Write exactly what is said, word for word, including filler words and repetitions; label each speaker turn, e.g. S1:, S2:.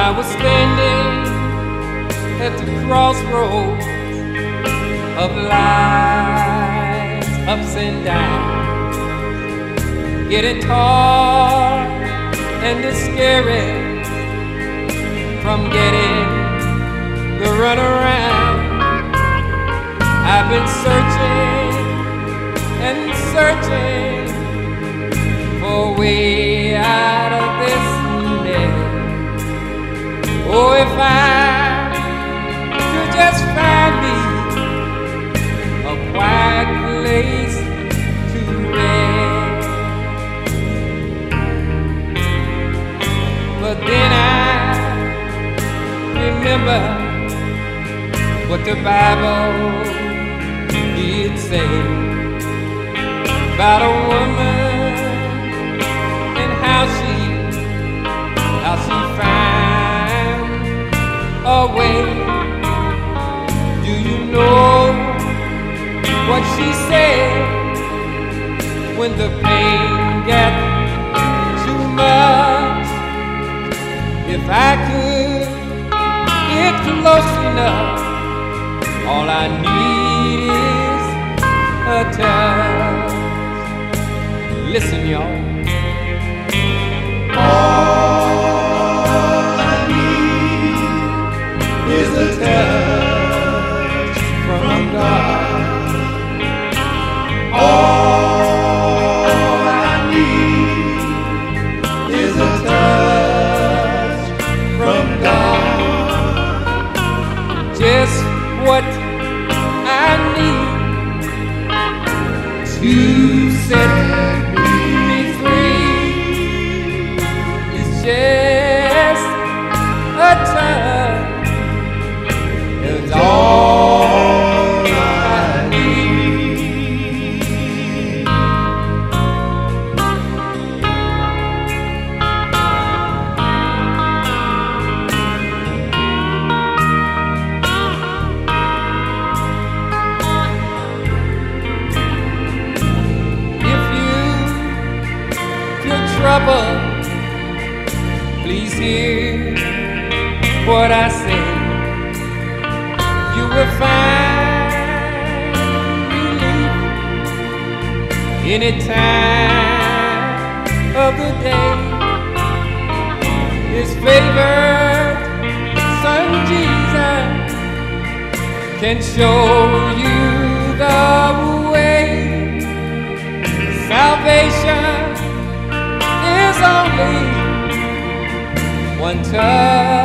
S1: I was standing at the crossroads of life's ups and downs, getting tired and discouraged from getting the runaround. I've been searching and searching for a way out of this mess. Oh, if I could just find me a quiet place to rest. But then I remember what the Bible did say about a woman and how she, how she found a way. Do you know what she said when the pain got too much? If I could get close enough, all I need is a touch. Listen, y'all.
S2: All I need is a touch from God. All I need is a touch from God.
S1: Just what I need to set me free is just a touch. It's all I need. If you feel trouble, please hear what I say. You will find relief any time of the day. His favored Son Jesus can show you the way. Salvation is only one touch